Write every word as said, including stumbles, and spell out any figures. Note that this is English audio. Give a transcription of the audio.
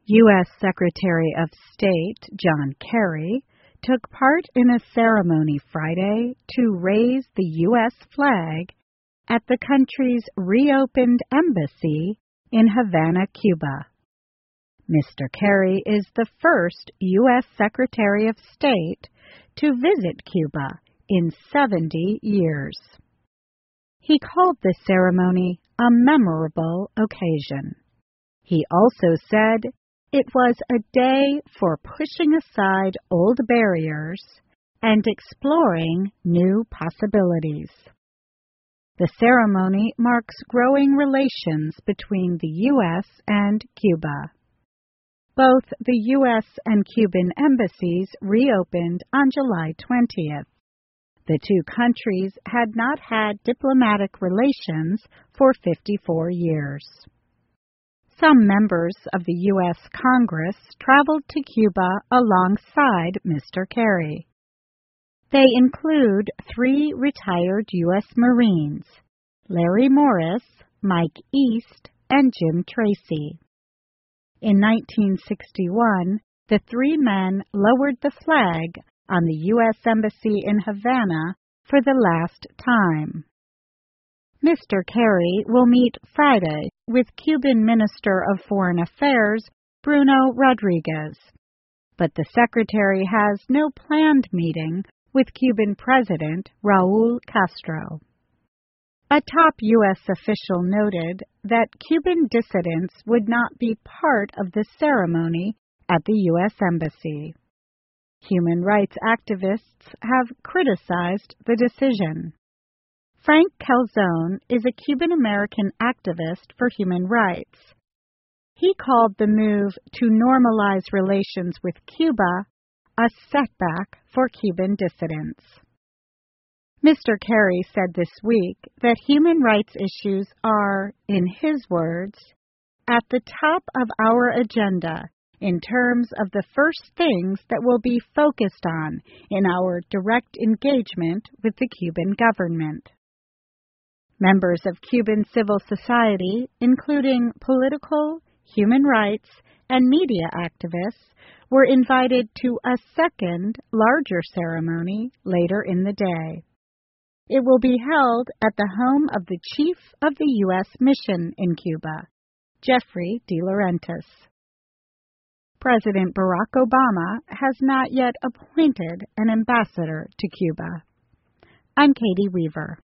U S Secretary of State John Kerry took part in a ceremony Friday to raise the U S flag at the country's reopened embassy in Havana, Cuba. Mister Kerry is the first U S Secretary of State to visit Cuba in seventy years. He called the ceremony a memorable occasion. He also said it was a day for pushing aside old barriers and exploring new possibilities. The ceremony marks growing relations between the U S and Cuba. Both the U S and Cuban embassies reopened on July twentieth. The two countries had not had diplomatic relations for fifty-four years. Some members of the U S Congress traveled to Cuba alongside Mister Kerry. They include three retired U S Marines, Larry Morris, Mike East, and Jim Tracy. In nineteen sixty-one, the three men lowered the flag on the U S Embassy in Havana for the last time. Mister Kerry will meet Friday with Cuban Minister of Foreign Affairs Bruno Rodriguez, but the Secretary has no planned meeting with Cuban President Raul Castro. A top U S official noted that Cuban dissidents would not be part of the ceremony at the U S Embassy. Human rights activists have criticized the decision. Frank Calzone is a Cuban-American activist for human rights. He called the move to normalize relations with Cuba a setback for Cuban dissidents. Mister Kerry said this week that human rights issues are, in his words, at the top of our agenda in terms of the first things that will be focused on in our direct engagement with the Cuban government. Members of Cuban civil society, including political, human rights, and media activists, were invited to a second, larger ceremony later in the day. It will be held at the home of the chief of the U S mission in Cuba, Jeffrey DeLaurentis. President Barack Obama has not yet appointed an ambassador to Cuba. I'm Katie Weaver.